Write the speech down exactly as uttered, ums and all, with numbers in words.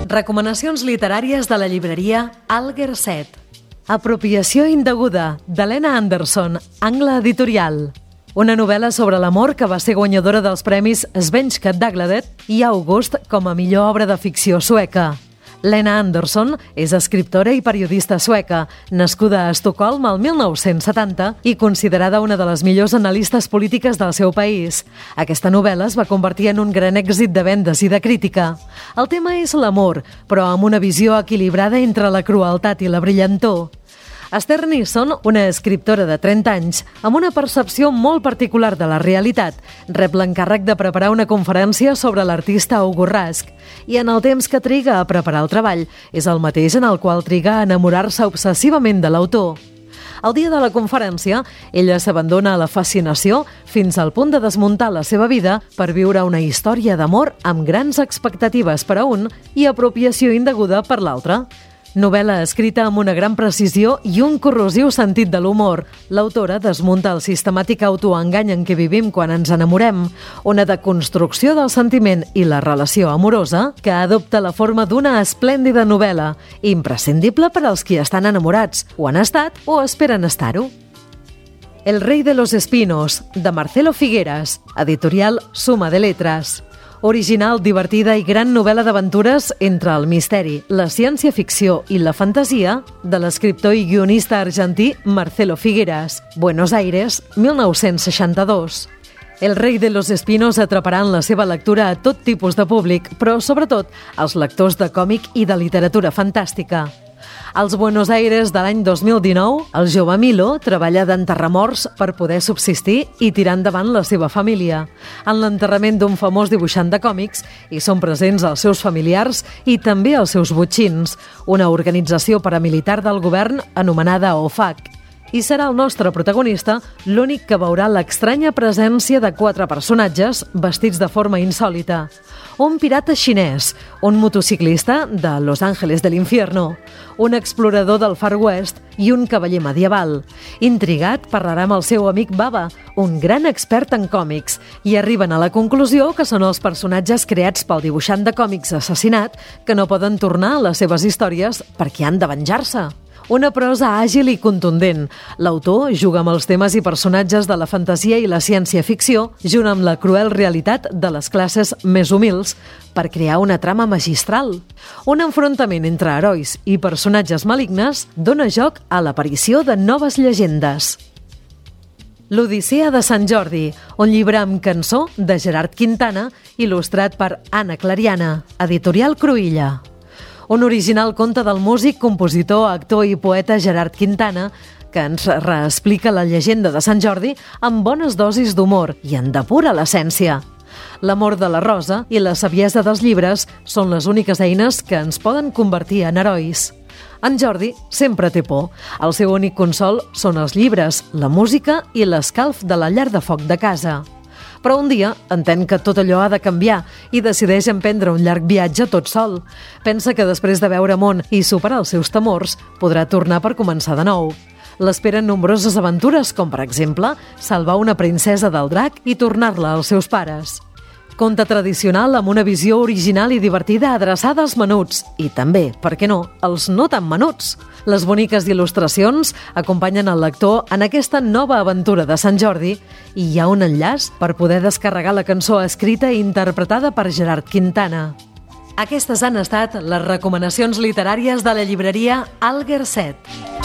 Recomanacions literàries de la llibreria Alger set. Apropiació indeguda, d'Helena Anderson, Angle Editorial. Una novel·la sobre l'amor que va ser guanyadora dels premis Svenska Dagbladet i August com a millor obra de ficció sueca. Lena Anderson és escriptora i periodista sueca, nascuda a Estocolm el mil nou-cents setanta i considerada una de les millors analistes polítiques del seu país. Aquesta novel·la es va convertir en un gran èxit de vendes i de crítica. El tema és l'amor, però amb una visió equilibrada entre la crueltat i la brillantor. Esther Nissen, una escriptora de trenta anys, amb una percepció molt particular de la realitat, rep l'encàrrec de preparar una conferència sobre l'artista Hugo Rask, i en el temps que triga a preparar el treball és el mateix en el qual triga a enamorar-se obsessivament de l'autor. El dia de la conferència, ella s'abandona a la fascinació fins al punt de desmuntar la seva vida per viure una història d'amor amb grans expectatives per a un i apropiació indeguda per l'altre. Novel·la escrita amb una gran precisió i un corrosiu sentit de l'humor. L'autora desmunta el sistemàtic autoengany en què vivim quan ens enamorem, una deconstrucció del sentiment i la relació amorosa que adopta la forma d'una esplèndida novel·la, imprescindible per als qui estan enamorats, o han estat o esperen estar-ho. El rei de los espinos, de Marcelo Figueras, editorial Suma de Letras. Original, divertida i gran novel·la d'aventures entre el misteri, la ciència-ficció i la fantasia de l'escriptor i guionista argentí Marcelo Figueras, Buenos Aires, mil nou-cents seixanta-dos. El rei de los espinos atraparà en la seva lectura a tot tipus de públic, però sobretot als lectors de còmic i de literatura fantàstica. Als Buenos Aires de l'any dos mil dinou, el jove Milo treballa d'enterramorts per poder subsistir i tirar endavant la seva família. En l'enterrament d'un famós dibuixant de còmics hi són presents els seus familiars i també els seus botxins, una organització paramilitar del govern anomenada O F A C. I serà el nostre protagonista l'únic que veurà l'extranya presència de quatre personatges vestits de forma insòlita. Un pirata xinès, un motociclista de Los Ángeles de l'Infierno, un explorador del Far West i un cavaller medieval. Intrigat, parlarà amb el seu amic Baba, un gran expert en còmics, i arriben a la conclusió que són els personatges creats pel dibuixant de còmics assassinat que no poden tornar a les seves històries perquè han de venjar-se. Una prosa àgil i contundent. L'autor juga amb els temes i personatges de la fantasia i la ciència-ficció, junt amb la cruel realitat de les classes més humils, per crear una trama magistral. Un enfrontament entre herois i personatges malignes dona joc a l'aparició de noves llegendes. L'Odissea de Sant Jordi, un llibre amb cançó de Gerard Quintana, il·lustrat per Anna Clariana, editorial Cruïlla. Un original conte del músic, compositor, actor i poeta Gerard Quintana, que ens reexplica la llegenda de Sant Jordi amb bones dosis d'humor i en depura l'essència. L'amor de la rosa i la saviesa dels llibres són les úniques eines que ens poden convertir en herois. En Jordi sempre té por. El seu únic consol són els llibres, la música i l'escalf de la llar de foc de casa. Però un dia entén que tot allò ha de canviar i decideix emprendre un llarg viatge tot sol. Pensa que després de veure món i superar els seus temors, podrà tornar per començar de nou. L'esperen nombroses aventures, com per exemple, salvar una princesa del drac i tornar-la als seus pares. Conte tradicional amb una visió original i divertida adreçada als menuts i també, per què no, als no tan menuts. Les boniques il·lustracions acompanyen el lector en aquesta nova aventura de Sant Jordi i hi ha un enllaç per poder descarregar la cançó escrita i interpretada per Gerard Quintana. Aquestes han estat les recomanacions literàries de la llibreria Alger set.